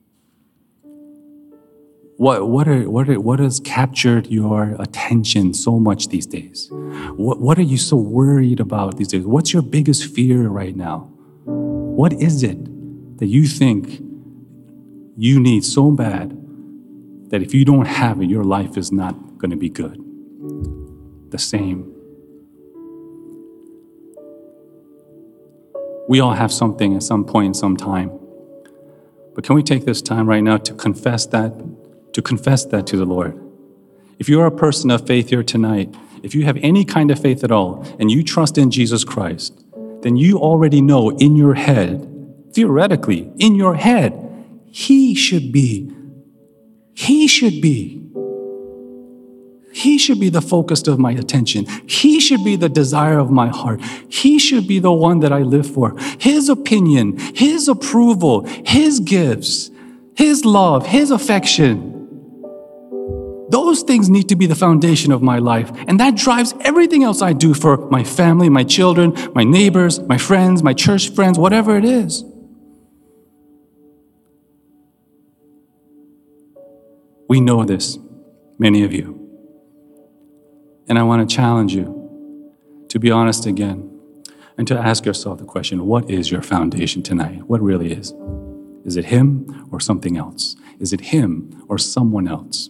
What what are what are, what has captured your attention so much these days? What what are you so worried about these days? What's your biggest fear right now? What is it that you think you need so bad that if you don't have it, your life is not going to be good? The same. We all have something at some point in some time. But can we take this time right now to confess that, to confess that to the Lord? If you're a person of faith here tonight, if you have any kind of faith at all, and you trust in Jesus Christ, then you already know in your head, theoretically, in your head, he should be, he should be, he should be the focus of my attention. He should be the desire of my heart. He should be the one that I live for. His opinion, his approval, his gifts, his love, his affection. Those things need to be the foundation of my life. And that drives everything else I do for my family, my children, my neighbors, my friends, my church friends, whatever it is. We know this, many of you. And I want to challenge you to be honest again and to ask yourself the question, what is your foundation tonight? What really is? Is it him or something else? Is it him or someone else?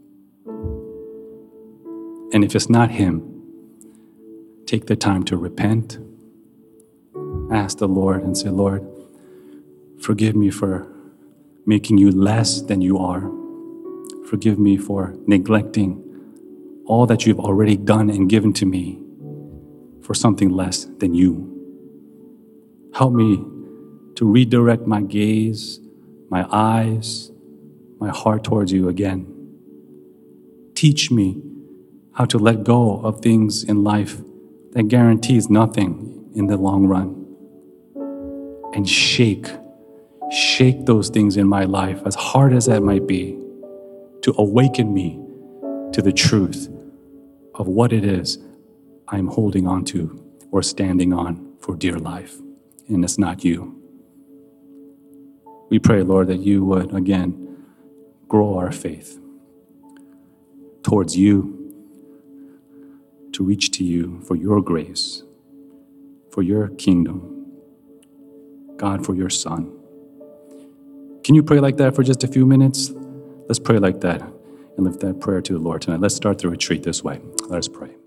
And if it's not him, take the time to repent. Ask the Lord and say, Lord, forgive me for making you less than you are. Forgive me for neglecting all that you've already done and given to me for something less than you. Help me to redirect my gaze, my eyes, my heart towards you again. Teach me how to let go of things in life that guarantees nothing in the long run. And shake, shake those things in my life, as hard as that might be, to awaken me to the truth of what it is I'm holding on to or standing on for dear life. And it's not you. We pray, Lord, that you would, again, grow our faith towards you, to reach to you for your grace, for your kingdom, God, for your Son. Can you pray like that for just a few minutes? Let's pray like that and lift that prayer to the Lord tonight. Let's start the retreat this way. Let us pray.